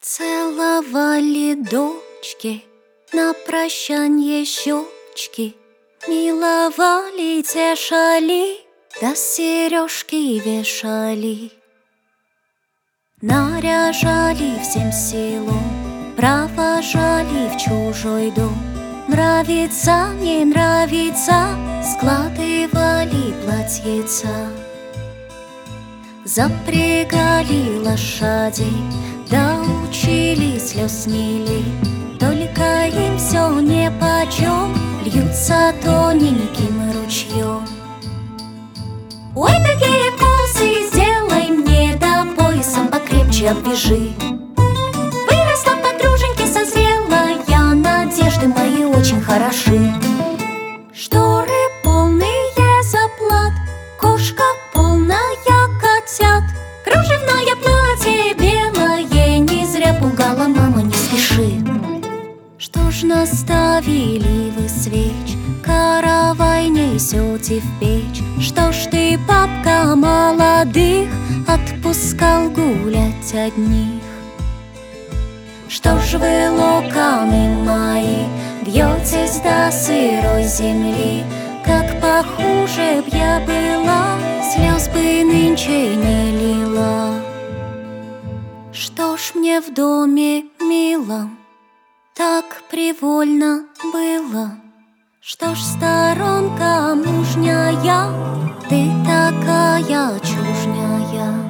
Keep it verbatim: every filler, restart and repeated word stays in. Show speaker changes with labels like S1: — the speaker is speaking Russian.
S1: Целовали дочки на прощанье щечки, миловали, тешали, да сережки вешали. Наряжали всем селом, провожали в чужой дом. Нравится, не нравится, складывали платьица. Запрягали лошадей, да учили слез не лей. Только им все нипочем, льются тоненьким ручьем. Ой, такие косы сделай мне, да поясом покрепче обвяжи. Выросла подруженьки, созрела я, надежды мои очень хороши. Шторы полные заплат, кошка полная котят, кружевное платье белое не зря пугала мама, не спеши. Что ж наставили вы свеч, каравай несете в печь? Что ж ты, папка, молодых отпускал гулять одних? Что ж вы, локоны мои, бьетесь до сырой земли? Как похуже б я была, слез бы нынче не лила. Что ж мне в доме милом так привольно было? Что ж сторонка мужняя, ты такая чужняя?